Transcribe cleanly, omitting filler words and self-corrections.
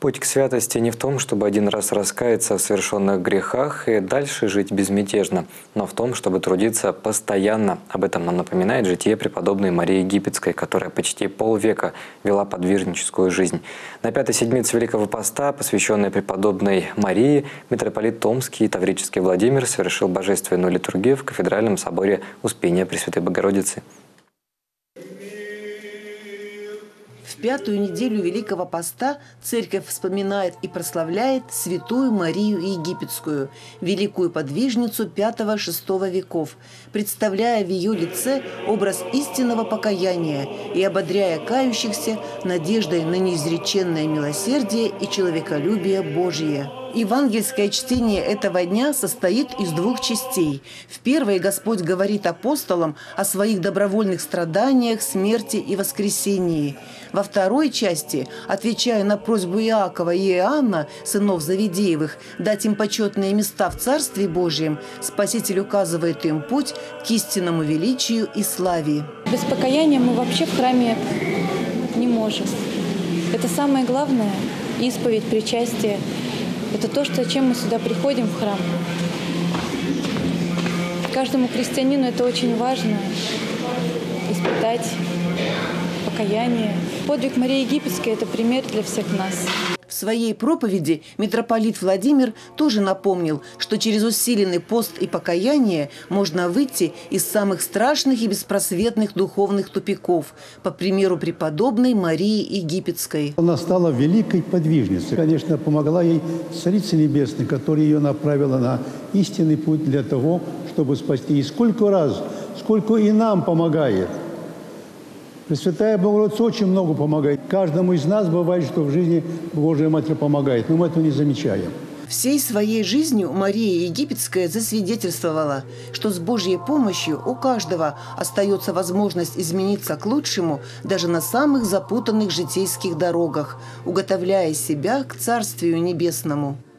Путь к святости не в том, чтобы один раз раскаяться в совершенных грехах и дальше жить безмятежно, но в том, чтобы трудиться постоянно. Об этом нам напоминает житие преподобной Марии Египетской, которая почти полвека вела подвижническую жизнь. На пятой седмице Великого Поста, посвященной преподобной Марии, митрополит Томский и Таврический Владимир совершил божественную литургию в кафедральном соборе Успения Пресвятой Богородицы. В пятую неделю Великого Поста Церковь вспоминает и прославляет святую Марию Египетскую, великую подвижницу V-VI веков, представляя в ее лице образ истинного покаяния и ободряя кающихся надеждой на неизреченное милосердие и человеколюбие Божие. Евангельское чтение этого дня состоит из двух частей. В первой Господь говорит апостолам о своих добровольных страданиях, смерти и воскресении. Во второй части, отвечая на просьбу Иакова и Иоанна, сынов Завидеевых, дать им почетные места в Царстве Божьем, Спаситель указывает им путь к истинному величию и славе. Без покаяния мы вообще в храме не можем. Это самое главное – исповедь, причастие. Это то, зачем мы сюда приходим в храм. Каждому христианину это очень важно – испытать покаяние. Подвиг Марии Египетской – это пример для всех нас. В своей проповеди митрополит Владимир тоже напомнил, что через усиленный пост и покаяние можно выйти из самых страшных и беспросветных духовных тупиков, по примеру преподобной Марии Египетской. Она стала великой подвижницей. Конечно, помогла ей Царица Небесная, которая ее направила на истинный путь для того, чтобы спасти. И сколько и нам помогает. Пресвятая Богородица очень много помогает. Каждому из нас бывает, что в жизни Божия Матерь помогает, но мы этого не замечаем. Всей своей жизнью Мария Египетская засвидетельствовала, что с Божьей помощью у каждого остается возможность измениться к лучшему даже на самых запутанных житейских дорогах, уготовляя себя к Царствию Небесному.